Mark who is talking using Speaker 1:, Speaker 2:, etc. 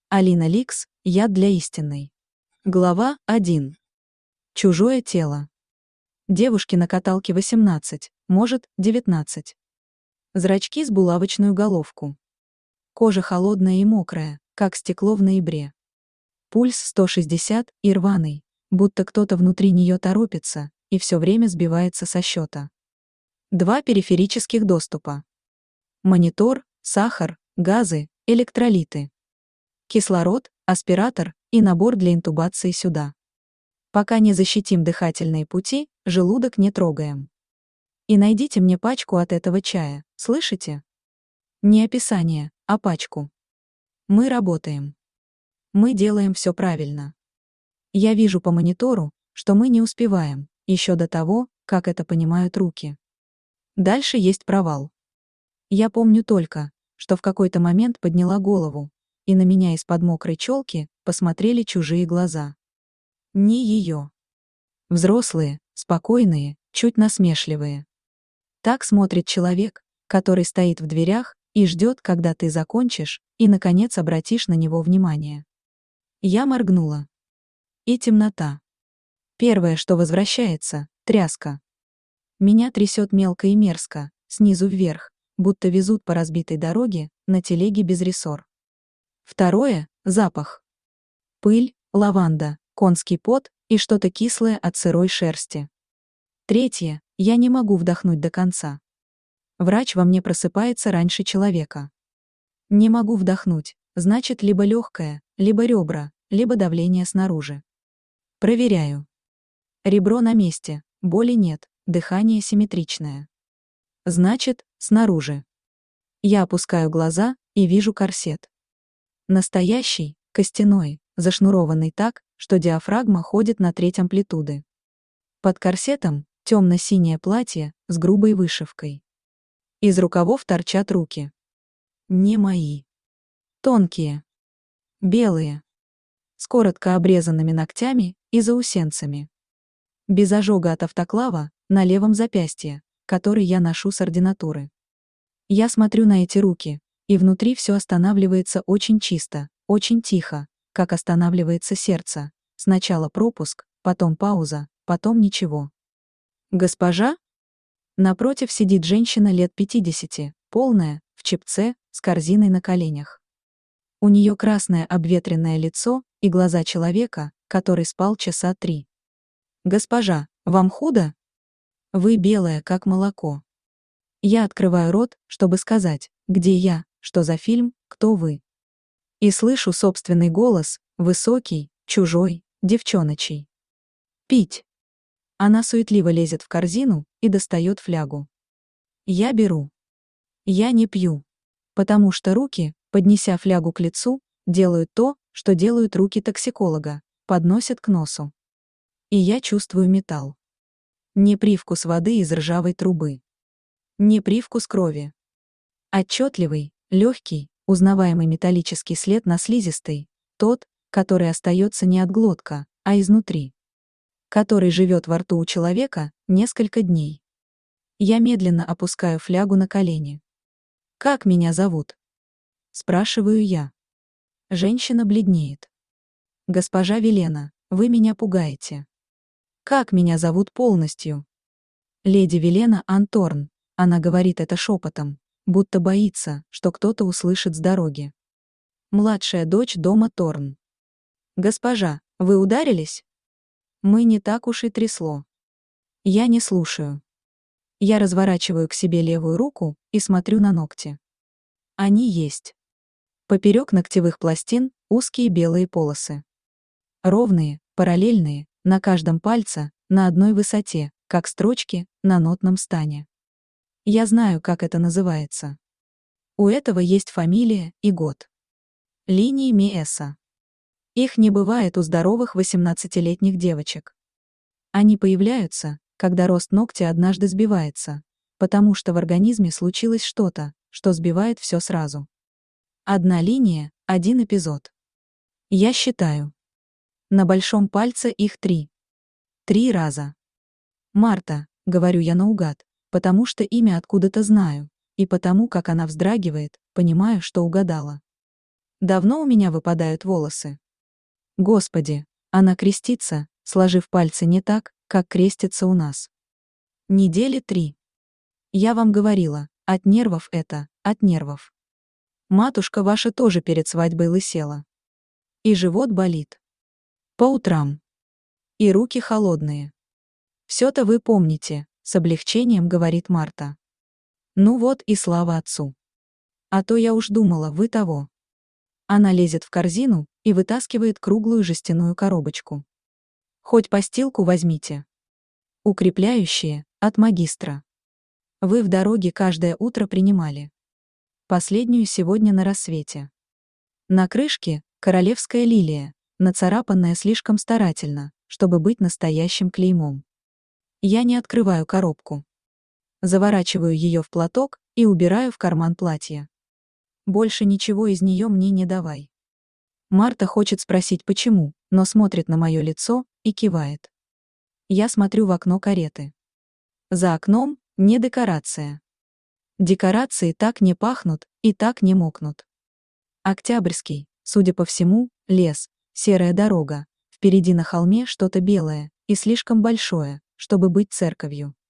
Speaker 1: Алина Ликс, яд для истинной. Глава 1. Чужое тело. Девушке на каталке 18, может, 19. Зрачки с булавочную головку. Кожа холодная и мокрая, как стекло в ноябре. Пульс 160 и рваный, будто кто-то внутри нее торопится и все время сбивается со счета. 2 периферических доступа. Монитор, сахар, газы, электролиты. Кислород, аспиратор и набор для интубации сюда. Пока не защитим дыхательные пути, желудок не трогаем. И найдите мне пачку от этого чая, слышите? Не описание, а пачку. Мы работаем. Мы делаем все правильно. Я вижу по монитору, что мы не успеваем, еще до того, как это понимают руки. Дальше есть провал. Я помню только, что в какой-то момент подняла голову, и на меня из-под мокрой челки посмотрели чужие глаза. Не ее. Взрослые, спокойные, чуть насмешливые. Так смотрит человек, который стоит в дверях и ждет, когда ты закончишь, и, наконец, обратишь на него внимание. Я моргнула. И темнота. Первое, что возвращается — тряска. Меня трясет мелко и мерзко, снизу вверх, будто везут по разбитой дороге на телеге без рессор. Второе — запах. Пыль, лаванда, конский пот и что-то кислое от сырой шерсти. Третье — я не могу вдохнуть до конца. Врач во мне просыпается раньше человека. Не могу вдохнуть, значит, либо легкое, либо ребра, либо давление снаружи. Проверяю. Ребро на месте, боли нет, дыхание симметричное. Значит, снаружи. Я опускаю глаза и вижу корсет. Настоящий, костяной, зашнурованный так, что диафрагма ходит на треть амплитуды. Под корсетом темно-синее платье с грубой вышивкой. Из рукавов торчат руки. Не мои. Тонкие. Белые. С коротко обрезанными ногтями и заусенцами. Без ожога от автоклава на левом запястье, который я ношу с ординатуры. Я смотрю на эти руки, и внутри все останавливается очень чисто, очень тихо, как останавливается сердце. Сначала пропуск, потом пауза, потом ничего. «Госпожа?» Напротив сидит женщина лет 50, полная, в чепце, с корзиной на коленях. У нее красное обветренное лицо и глаза человека, который спал часа 3. «Госпожа, вам худо? Вы белая, как молоко». Я открываю рот, чтобы сказать, где я, что за фильм, кто вы. И слышу собственный голос, высокий, чужой, девчоночий. «Пить». Она суетливо лезет в корзину и достает флягу. Я беру. Я не пью. Потому что руки, поднеся флягу к лицу, делают то, что делают руки токсиколога, подносят к носу. И я чувствую металл. Не привкус воды из ржавой трубы. Не привкус крови. Отчетливый, легкий, узнаваемый металлический след на слизистой, тот, который остается не от глотка, а изнутри. Который живет во рту у человека несколько дней. Я медленно опускаю флягу на колени. «Как меня зовут?» Спрашиваю я. Женщина бледнеет. «Госпожа Велена, вы меня пугаете». «Как меня зовут полностью?» «Леди Велена Анторн», она говорит это шепотом, будто боится, что кто-то услышит с дороги. Младшая дочь дома Торн. «Госпожа, вы ударились?» Мы не так уж и трясло. Я не слушаю. Я разворачиваю к себе левую руку и смотрю на ногти. Они есть. Поперек ногтевых пластин узкие белые полосы. Ровные, параллельные, на каждом пальце, на одной высоте, как строчки на нотном стане. Я знаю, как это называется. У этого есть фамилия и год. Линии Миэса. Их не бывает у здоровых 18-летних девочек. Они появляются, когда рост ногтя однажды сбивается, потому что в организме случилось что-то, что сбивает все сразу. Одна линия, один эпизод. Я считаю. На большом пальце их 3. 3 раза. Марта, говорю я наугад, потому что имя откуда-то знаю, и потому как она вздрагивает, понимаю, что угадала. Давно у меня выпадают волосы. Господи, она крестится, сложив пальцы не так, как крестится у нас. Недели 3. Я вам говорила, от нервов это, от нервов. Матушка ваша тоже перед свадьбой лысела. И живот болит. По утрам. И руки холодные. Все-то вы помните, с облегчением говорит Марта. Ну вот и слава отцу. А то я уж думала, вы того. Она лезет в корзину и вытаскивает круглую жестяную коробочку. Хоть постилку возьмите. Укрепляющие, от магистра. Вы в дороге каждое утро принимали. Последнюю сегодня на рассвете. На крышке королевская лилия, нацарапанная слишком старательно, чтобы быть настоящим клеймом. Я не открываю коробку. Заворачиваю ее в платок и убираю в карман платья. Больше ничего из нее мне не давай. Марта хочет спросить почему, но смотрит на мое лицо и кивает. Я смотрю в окно кареты. За окном не декорация. Декорации так не пахнут и так не мокнут. Октябрьский, судя по всему, лес, серая дорога, впереди на холме что-то белое и слишком большое, чтобы быть церковью.